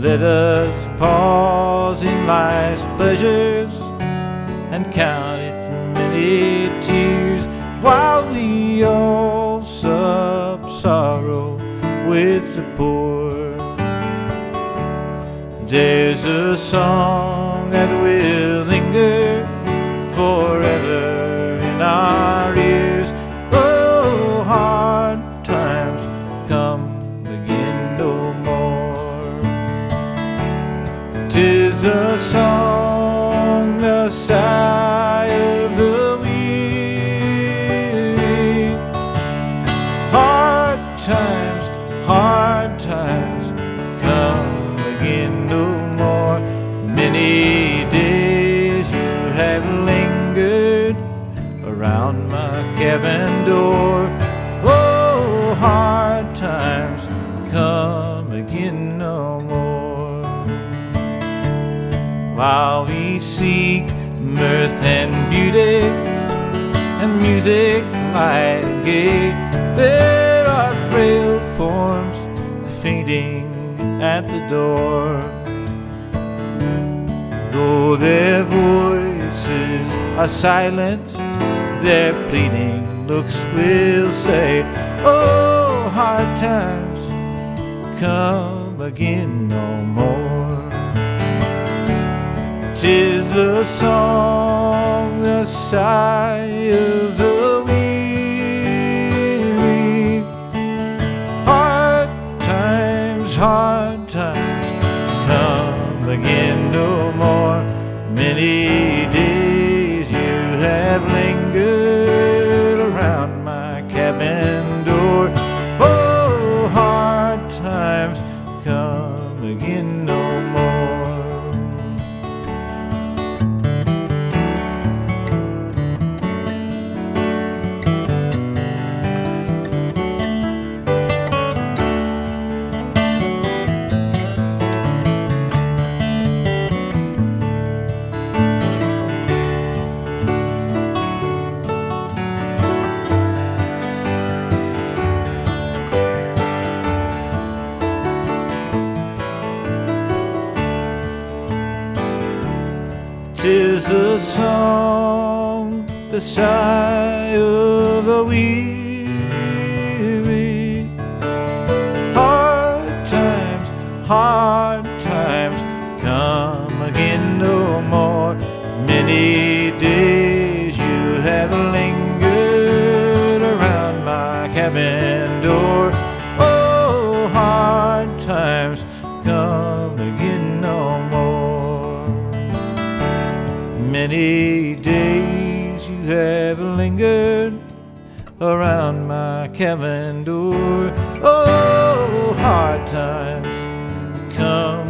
Let us pause in life's pleasures and count its many tears, while we all sup sorrow with the poor. There's a song that will linger forever in our ears. Oh, hard times come again no more. 'Tis a song, the sigh of the weary. Hard times come again no more. Many days you have lingered around my cabin door. Oh, hard times come again no more. While we seek mirth and beauty and music light and gay, there are frail forms fainting at the door. Though their voices are silent, their pleading looks will say, oh, hard times come again no more. 'Tis the song, the sigh of the weary. Hard times come again no more. Many days you have lingered around my cabin door. Oh, hard times come again no more. 'Tis the song, the sigh of the weary. Hard times come again no more. Many days you have lingered around my cabin door. Oh, hard times come again no more. Many days you have lingered around my cabin door. Oh, hard times come